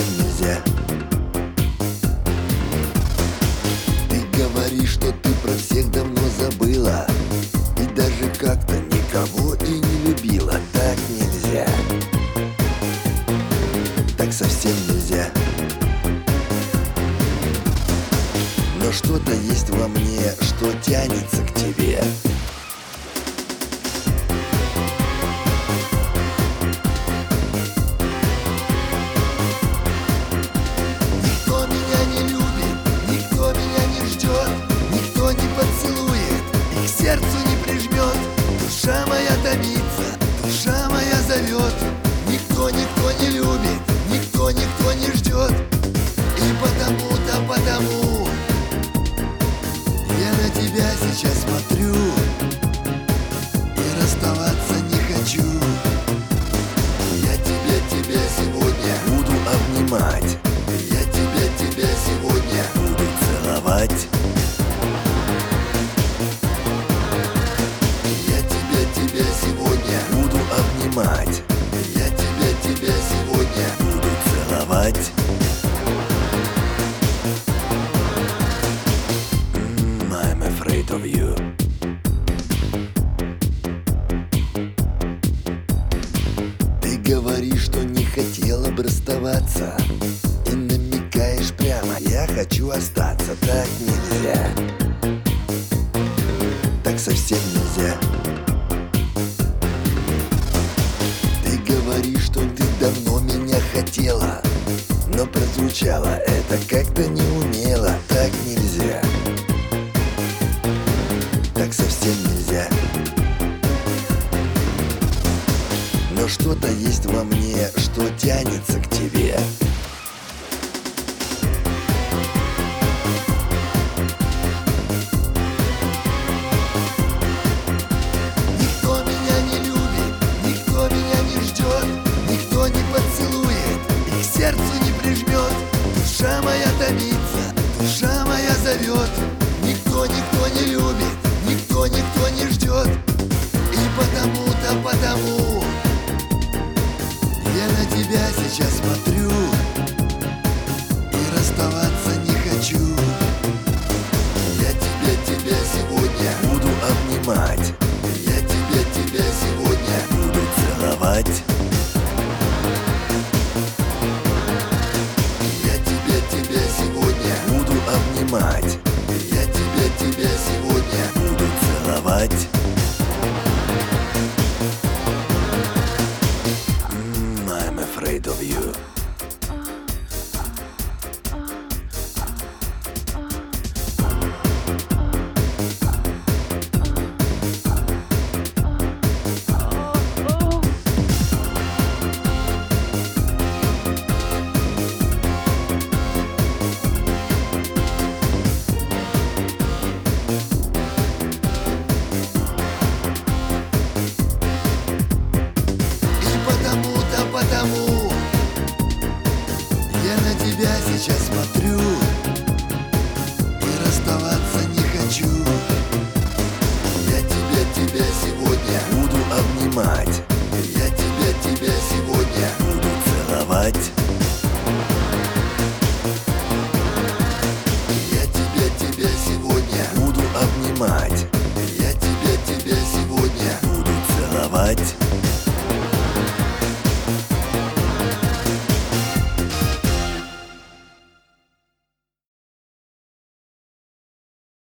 нельзя. Ты говоришь, что ты про всех давно забыла, и даже как-то никого и не любила. Так нельзя. Так совсем нельзя. Но что-то есть во мне, что тянется к тебе. Никто меня не любит, никто меня не ждет, никто не поцелует и к сердцу не прижмет. Душа моя томится, душа моя зовет. Никто не любит, никто не ждет. И потому я на тебя сейчас смотрю и расставаться не хочу. Я тебя сегодня буду обнимать. Я тебя сегодня буду целовать. Я тебя сегодня буду обнимать. Я тебя сегодня буду целовать. I'm afraid of you. Ты говоришь, что не хотела бы расставаться, и намекаешь прямо: я хочу остаться. Так нельзя. Так совсем нельзя. Ты говоришь, что ты давно меня хотела, но прозвучало это как-то неумело. Так нельзя. Так совсем нельзя. Но что-то есть во мне, что тянется к тебе. Никто меня не любит, никто меня не ждет, никто не поцелует и к сердцу не прижмет. Душа моя томится, душа моя зовет. Никто не любит, никто не ждет. И потому я на тебя сейчас смотрю и расставаться не хочу. Я тебя сегодня буду обнимать. Я тебя сегодня буду целовать. Я тебя сегодня буду обнимать. Я тебя сегодня буду целовать. I'm afraid of you. Потому я на тебя сейчас смотрю и расставаться не хочу. Я тебя сегодня буду обнимать.